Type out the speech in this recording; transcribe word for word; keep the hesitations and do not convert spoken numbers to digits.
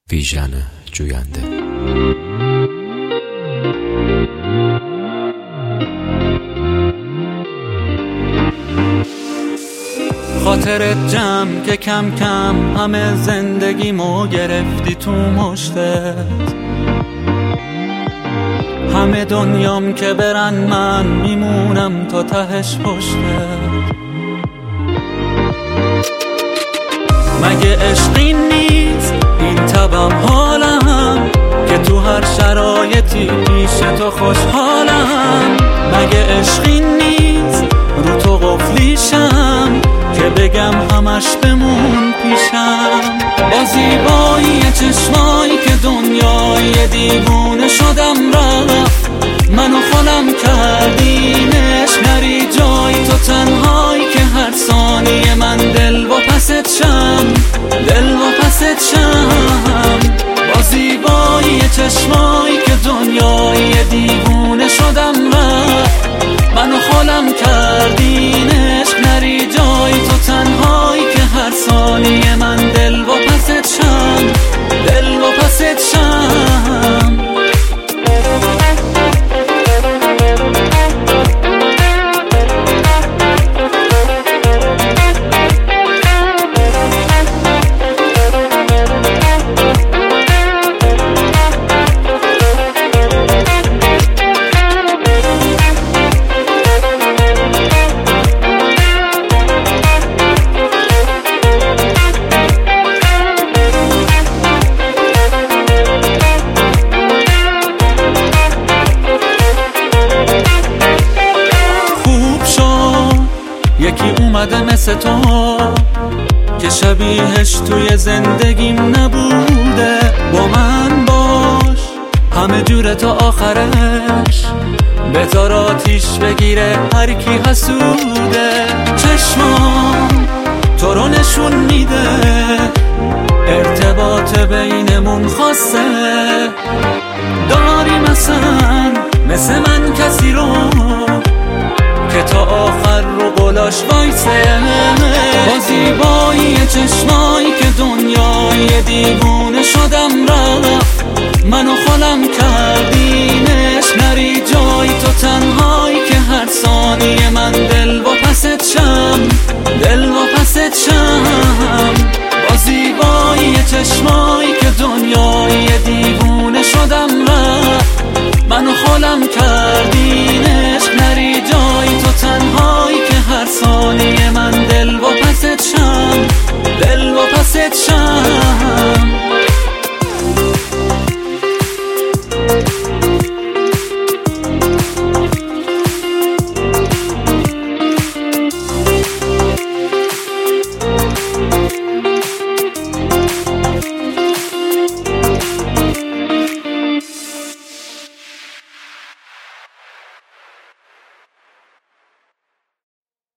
ویژن جوینده. خاطرت جمع که کم کم همه زندگیمو گرفتی تو مشتت، همه دنیام که برن من میمونم تا تهش پشتت. مگه عشقی نیست این طبعم حالم که تو هر شرایطی پیش تو خوشحالم؟ مگه عشقی نیست رو تو قفلیشم که بگم همش بمون پیشم؟ با زیبایی چشمایی که دنیای دیوونه شدم رفت، منو خالم کردینش نری جای تو تنهایی که هر ثانیه من دل و پست شم، دل و پست شم. با زیبایی چشمایی که دنیای دیوونه شدم رفت، منو خالم کردینش نری جای تو تنهایی که هر ثانیه من دل و پست شم، دل و پست شم. یکی اومده مثل تو که شبیهش توی زندگیم نبوده، با من باش همه جور تا آخرش، بذار آتیش بگیره هر کی حسوده. چشمام تو رو نشون میده ارتباط بینمون خاصه، داری مثلا مثل من کسی رو که تا آخر رو قلاش وایسه. با زیبایی چشمایی که دنیای دیوونه شدم رفت، منو خالم کردینش نری جای تو تنهایی که هر ثانیه من دل و پست شم، دل و پست شم.